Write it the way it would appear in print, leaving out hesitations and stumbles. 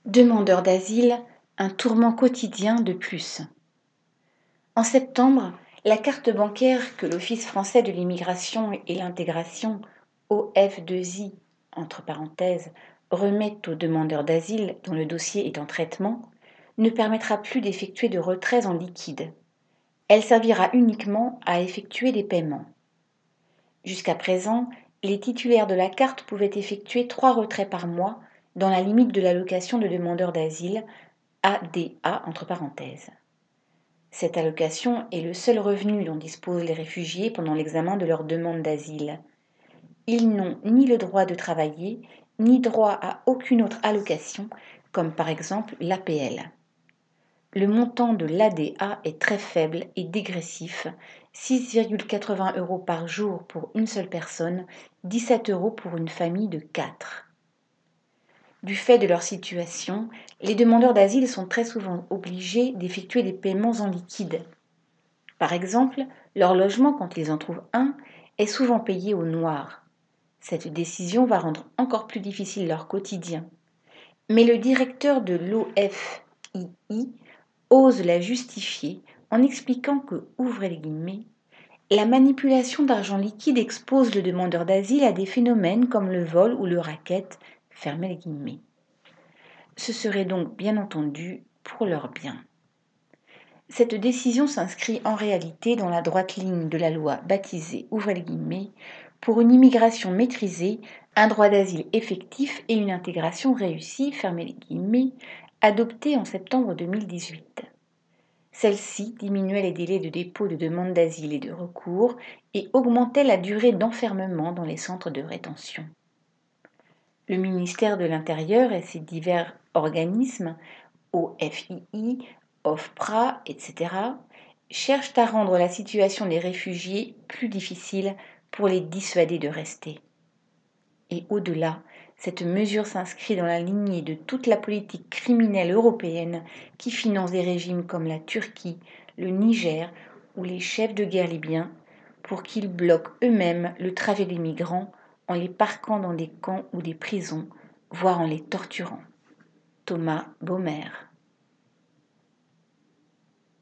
Demandeurs d'asile, un tourment quotidien de plus. En septembre, la carte bancaire que l'Office français de l'immigration et l'intégration, OF2I, entre parenthèses, remet aux demandeurs d'asile dont le dossier est en traitement, ne permettra plus d'effectuer de retraits en liquide. Elle servira uniquement à effectuer des paiements. Jusqu'à présent, les titulaires de la carte pouvaient effectuer 3 retraits par mois dans la limite de l'allocation de demandeur d'asile, ADA entre parenthèses. Cette allocation est le seul revenu dont disposent les réfugiés pendant l'examen de leur demande d'asile. Ils n'ont ni le droit de travailler, ni droit à aucune autre allocation, comme par exemple l'APL. Le montant de l'ADA est très faible et dégressif, 6,80 € par jour pour une seule personne, 17 € pour une famille de 4. Du fait de leur situation, les demandeurs d'asile sont très souvent obligés d'effectuer des paiements en liquide. Par exemple, leur logement, quand ils en trouvent un, est souvent payé au noir. Cette décision va rendre encore plus difficile leur quotidien. Mais le directeur de l'OFII ose la justifier en expliquant que, ouvrez les guillemets, la manipulation d'argent liquide expose le demandeur d'asile à des phénomènes comme le vol ou le racket, fermez les guillemets. Ce serait donc bien entendu pour leur bien. Cette décision s'inscrit en réalité dans la droite ligne de la loi baptisée, ouvrez les guillemets, pour une immigration maîtrisée, un droit d'asile effectif et une intégration réussie, fermez les guillemets, adoptée en septembre 2018. Celle-ci diminuait les délais de dépôt de demande d'asile et de recours et augmentait la durée d'enfermement dans les centres de rétention. Le ministère de l'Intérieur et ses divers organismes, OFII, OFPRA, etc., cherchent à rendre la situation des réfugiés plus difficile pour les dissuader de rester. Et au-delà, cette mesure s'inscrit dans la lignée de toute la politique criminelle européenne qui finance des régimes comme la Turquie, le Niger ou les chefs de guerre libyens pour qu'ils bloquent eux-mêmes le trajet des migrants en les parquant dans des camps ou des prisons, voire en les torturant. Thomas Baumer.